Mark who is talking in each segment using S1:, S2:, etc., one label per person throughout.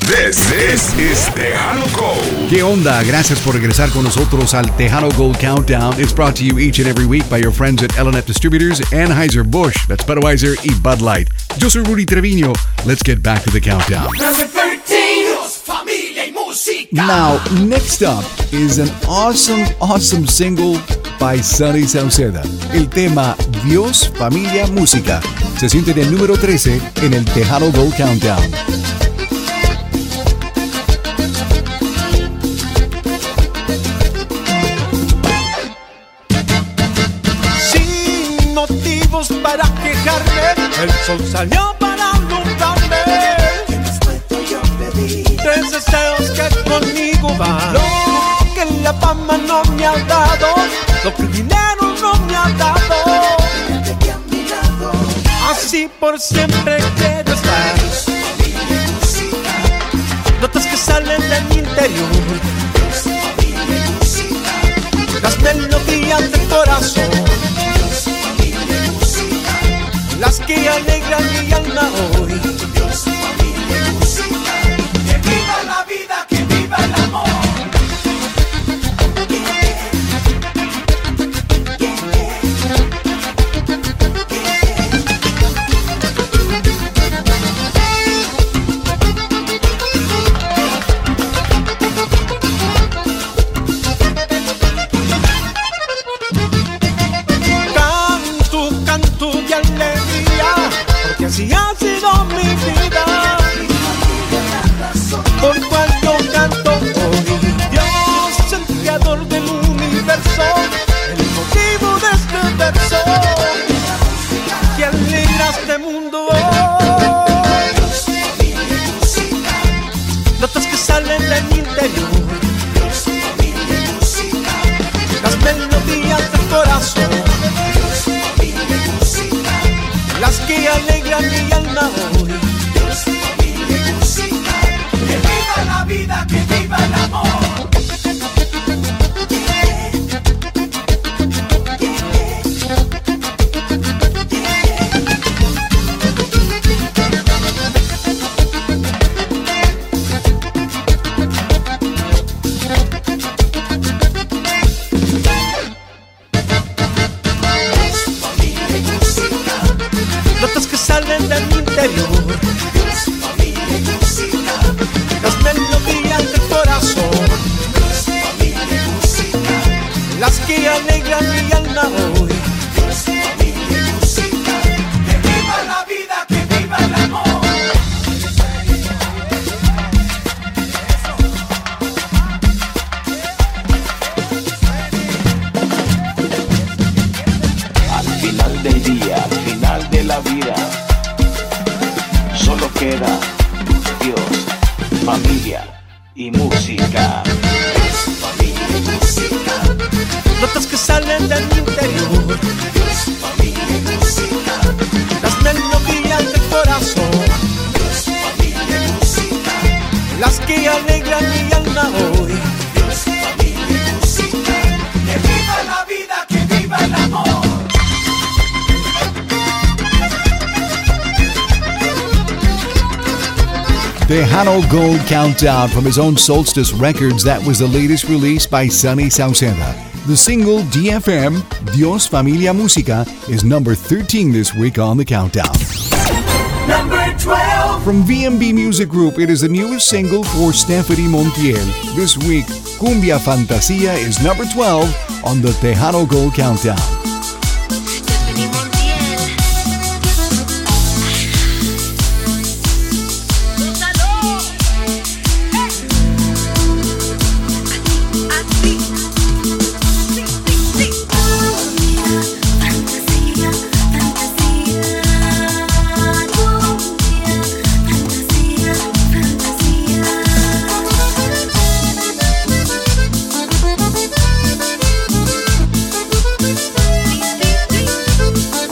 S1: This is Tejano Gold.
S2: ¿Qué onda? Gracias por regresar con nosotros al Tejano Gold Countdown. It's brought to you each and every week by your friends at L&F Distributors, Anheuser-Busch, that's Budweiser, y Bud Light. Yo soy Rudy Treviño. Let's get back to the countdown.
S3: Number 13, familia y música.
S2: Now, next up is an awesome single by Sonny Sauceda. El tema Dios, Familia, Música se siente en el número 13 en el Tejano Gold Countdown.
S4: Sin motivos para quejarme, el sol salió para alumbrarme.
S3: Yo pedí
S4: Tres deseos que conmigo van. Lo que la fama no me ha dado, lo que el dinero no me ha dado.
S3: que a mi lado.
S4: Así por siempre quiero estar.
S3: Familia y música.
S4: Notas que salen de mi interior,
S3: Dios, familia y música.
S4: las melodías del corazón,
S3: Dios, familia y música.
S4: las que alegran mi alma hoy.
S3: Dios, familia y música. Que viva la vida, que viva el amor.
S4: Canto de alegría, porque así ha sido mi vida. Por cual yo canto hoy. Dios, el creador del universo, el motivo de este verso, que alegra este mundo hoy.
S3: Dios, familia y música.
S4: Notas que salen de mi interior,
S3: Dios, familia y música.
S4: las melodías del corazón,
S3: Dios, familia y música.
S4: las que alegran mi alma hoy.
S3: Dios, familia y música. Que viva la vida, que viva el amor.
S4: Notas que salen de mi interior,
S3: Dios, familia y música.
S4: las melodías del corazón,
S3: Dios, familia y música.
S4: las que alegran mi alma hoy.
S3: Dios, familia y música. Que viva la vida, que viva el amor.
S5: Al final del día, al final de la vida, solo queda Dios, familia y música.
S3: Dios, familia y música.
S4: Notas que salen de mi interior,
S3: Dios, familia y música.
S4: las melodías del corazón,
S3: Dios, familia y música.
S4: las que alegran mi alma hoy.
S3: Dios, familia y música. Que viva la vida, que viva el amor.
S2: Tejano Gold Countdown from his own Solstice Records. That was the latest release by Sonny Sauceda. The single DFM, Dios, Familia, Música, is number 13 this week on the countdown.
S3: Number 12.
S2: From VMB Music Group, it is the newest single for Stephanie Montiel. This week, Cumbia Fantasia is number 12 on the Tejano Gold Countdown.
S6: Fantasía, fantasía.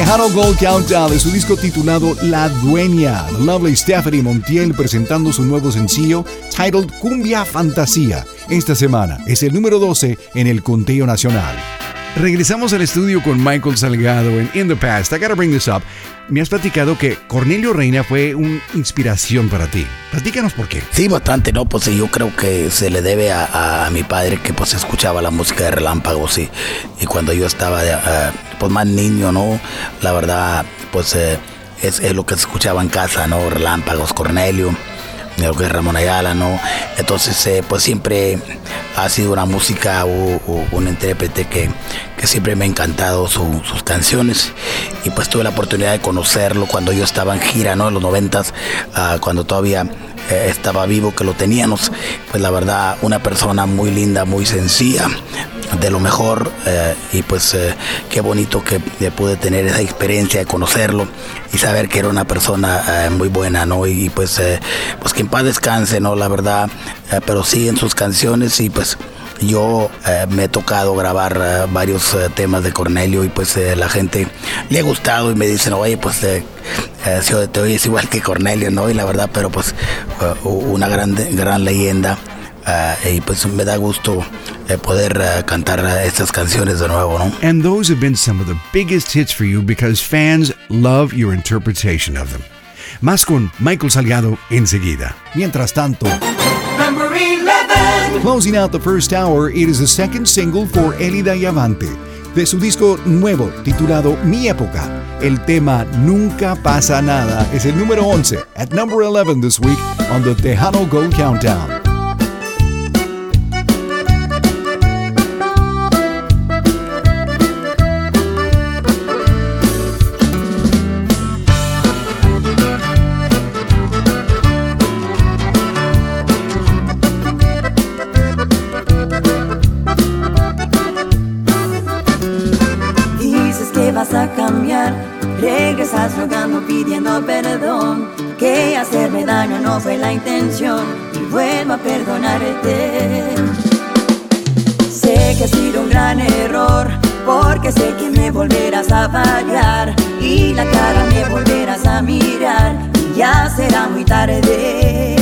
S2: Tejano Gold Countdown de su disco titulado La Dueña. The lovely Stephanie Montiel presentando su nuevo sencillo titled Cumbia Fantasía. Esta semana es el número 12 en el conteo nacional. Regresamos al estudio con Michael Salgado en In the Past. I gotta bring this up. Me has platicado que Cornelio Reina fue una inspiración para ti. Platícanos por qué.
S6: Sí, bastante, ¿no? Pues yo creo que se le debe a mi padre, que pues escuchaba la música de Relámpagos y cuando yo estaba pues más niño, ¿no? La verdad, pues es lo que se escuchaba en casa, ¿no? Relámpagos, Cornelio, lo que es Ramón Ayala, ¿no? Entonces, pues siempre ha sido una música o un intérprete que siempre me ha encantado sus canciones, y pues tuve la oportunidad de conocerlo cuando yo estaba en gira, ¿no? En los 90s, cuando todavía estaba vivo, que lo teníamos. Pues la verdad, una persona muy linda, muy sencilla, de lo mejor, y pues qué bonito que pude tener esa experiencia de conocerlo y saber que era una persona muy buena, ¿no? Y pues que en paz descanse, ¿no? La verdad, pero sí en sus canciones, y pues yo me he tocado grabar varios temas de Cornelio, y pues la gente le ha gustado y me dicen, oye, pues te oyes igual que Cornelio, ¿no? Y la verdad, pero pues una gran leyenda. Y pues me da gusto poder cantar estas canciones de nuevo, ¿no?
S2: And those have been some of the biggest hits for you because fans love your interpretation of them. Más con Michael Salgado enseguida. Mientras tanto,
S3: Number 11.
S2: closing out the first hour, it is the second single for Elida Yavante. De su disco nuevo titulado Mi Época, el tema Nunca Pasa Nada es el número 11 at number 11 this week on the Tejano Gold Countdown.
S7: Vas a cambiar, regresas rogando, pidiendo perdón, que hacerme daño no fue la intención, y vuelvo a perdonarte. Sé que ha sido un gran error, porque sé que me volverás a fallar, y la cara me volverás a mirar, y ya será muy tarde.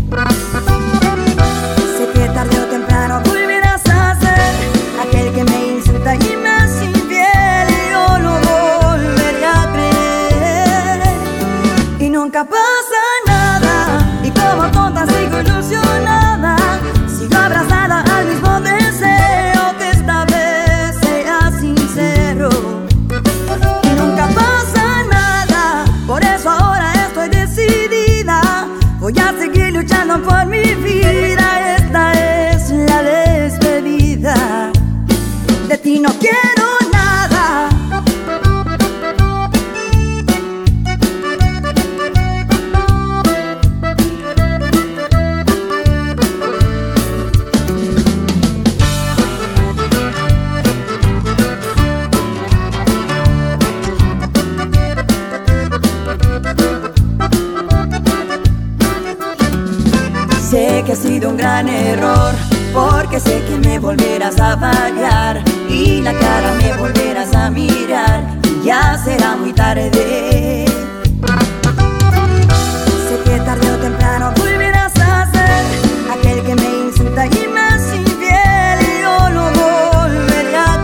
S7: Sé que tarde o temprano volverás a ser aquel que me insulta y me hace infiel, y yo lo volveré a creer. Y nunca pasa nada, y como tonta sigo ilusionada, sigo abrazada al mismo deseo, que esta vez sea sincero. Y nunca pasa nada, por eso ahora estoy decidida, voy a seguir luchando por mi vida. Esta es la despedida, de ti no quiero nada. Sé que ha sido un gran error, porque sé que me volverás a fallar, y la cara me volverás a mirar, y ya será muy tarde. Sé que tarde o temprano volverás a ser aquel que me insulta y me hace infiel, y yo lo volveré a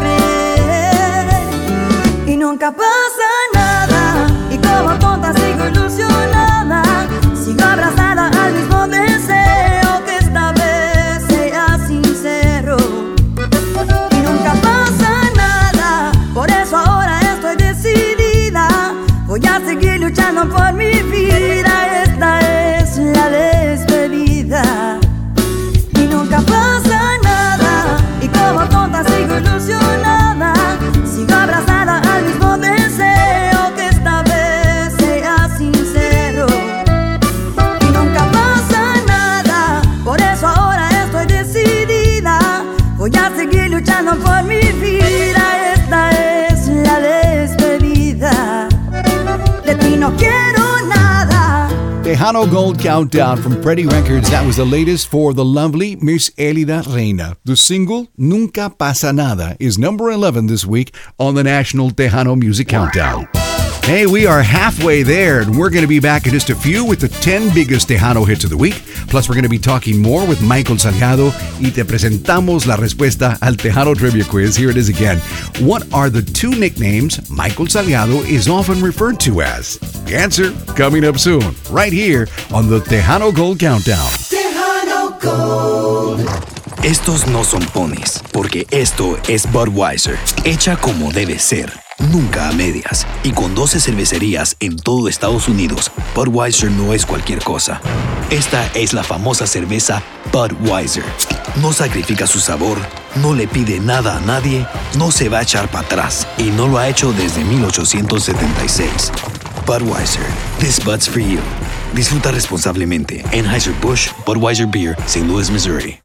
S7: creer. Y nunca pasa nada, y como tonta sigo ilusionada, sigo abrazada al mismo deseo, que esta vez sea sincero. Y nunca pasa nada, por eso ahora estoy decidida, voy a seguir luchando por mi vida. Esta es la despedida, y nunca pasa nada, y como tonta sigo ilusionada, sigo abrazada al mismo deseo, que esta vez sea sincero. Y nunca pasa nada, por eso ahora estoy decidida, voy a seguir luchando por mi vida. Esta es la despedida, de ti no quiero nada.
S2: Tejano Gold Countdown from Pretty Records. That was the latest for the lovely Miss Elida Reina. The single Nunca Pasa Nada is number 11 this week on the National Tejano Music Countdown. Hey, we are halfway there, and we're going to be back in just a few with the 10 biggest Tejano hits of the week. Plus, we're going to be talking more with Michael Salgado, y te presentamos la respuesta al Tejano Trivia Quiz. Here it is again. What are the two nicknames Michael Salgado is often referred to as? The answer coming up soon, right here on the Tejano Gold Countdown.
S3: Tejano Gold.
S8: Estos no son ponis, porque esto es Budweiser, hecha como debe ser, nunca a medias. Y con 12 cervecerías en todo Estados Unidos, Budweiser no es cualquier cosa. Esta es la famosa cerveza Budweiser. No sacrifica su sabor, no le pide nada a nadie, no se va a echar para atrás y no lo ha hecho desde 1876. Budweiser, this Bud's for you. Disfruta responsablemente. Anheuser-Busch Budweiser Beer, St. Louis, Missouri.